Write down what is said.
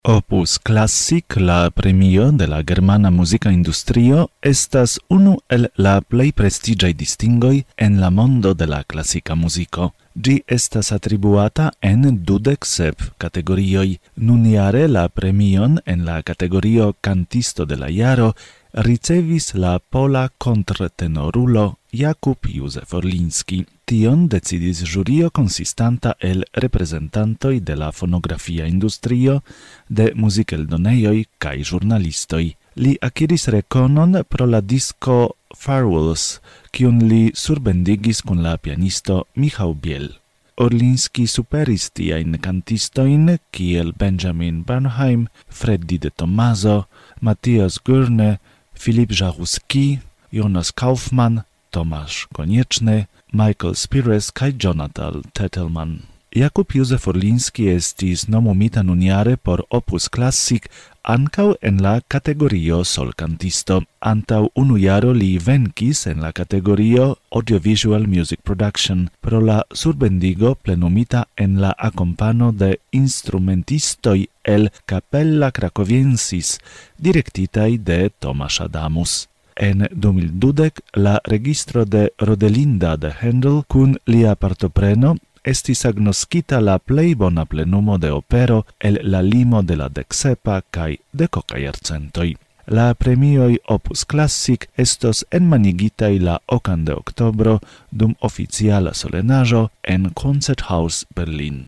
Opus Classic, la premio de la germana musica industrio, estas unu el la plei prestigiae distingoi en la mondo de la classica musico. Gi estas attribuata en 27 categorioi. Nuniare la premion en la categorio Cantisto de la Jaro ricevis la pola contratenorulo Jakub Józef Orliński. Tion decidis jurio consistanta el representantoi de la fonografia industrio, de musiceldoneioi cae giornalistoi. Li acquiris reconon pro la disco Farewells, cium li surbendigis cun la pianisto Michał Biel. Orliński superis tiain cantistoin, kiel Benjamin Bernheim, Freddy de Tomaso, Matthias Gürne, Filip Jaruski, Jonas Kaufmann, Tomasz Konieczny, Michael Spires kaj Jonathan Tettelman. Jakub Józef Orliński estis nomumita nuniare por Opus Classic ankaŭ en la kategorio solkantisto. Antaŭ unu jaro li venkis en la kategorio Audiovisual Music Production pro la surbendigo plenumita en la akompano de instrumentistoj el Kapella Krakowiensis, direktitaj de Tomasz Adamus. En 2020 la registro de Rodelinda de Händel kun lia partopreno estis agnoskita la plej bona plenumo de opero el la limo de la deksepa kaj dekoka jarcentoj. La premioj Opus Classic estos enmanigitaj la 8 de oktobro dum oficiala solenaĵo en Konzerthaus Berlin.